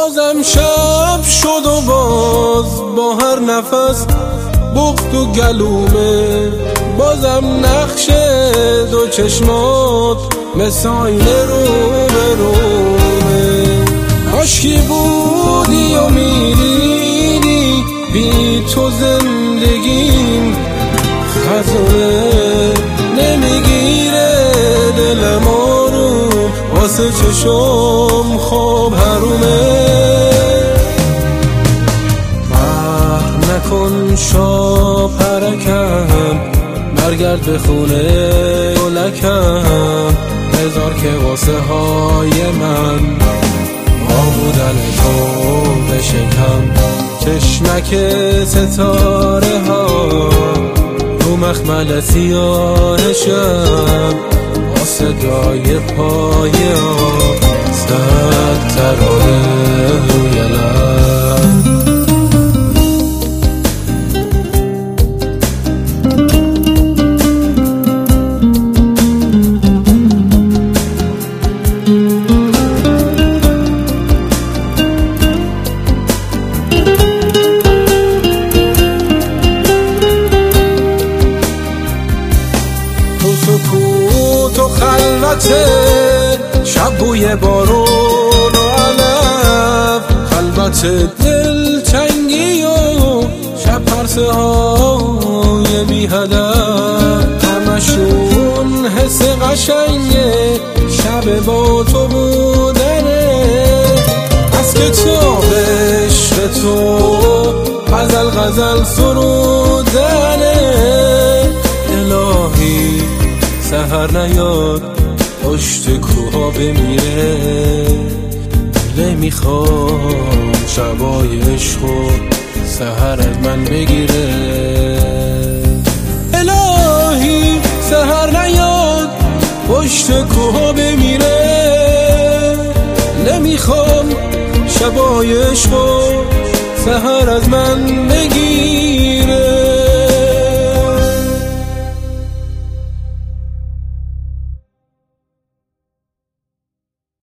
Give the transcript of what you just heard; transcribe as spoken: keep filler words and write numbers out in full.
بازم شب شد و باز با هر نفس بغض و گلومه، بازم نقش دو چشمات مثل آینه رو به رومه. عاشقی بودی و میدیدی بی تو زندگیم خزانه، نمیگیره دلم آروم واسه چشم خواب حرومه. بر نکن شا پرکم، برگرد به خونه و لکم، هزار که واسه های من آمودن تو بشکم. چشمک ستاره ها رو مخمل سیاهشم، با صدای پایه ها صد ترانه روی لب. سکوت و خلوته، شب بوی بارون و علف، خلوت دلتنگی و شب پرسه های بی هدف، همشون حس قشنگه شب با تو بودنه. از کتاب عشق تو غزل غزل سرودنه. الهی سحر نیاد پشت کوها بمیره، نمیخوام شبای عشق و سحر از من بگیره. الهی سحر نیاد پشت کوها بمیره، نمیخوام شبای عشق و سحر از من بگیره.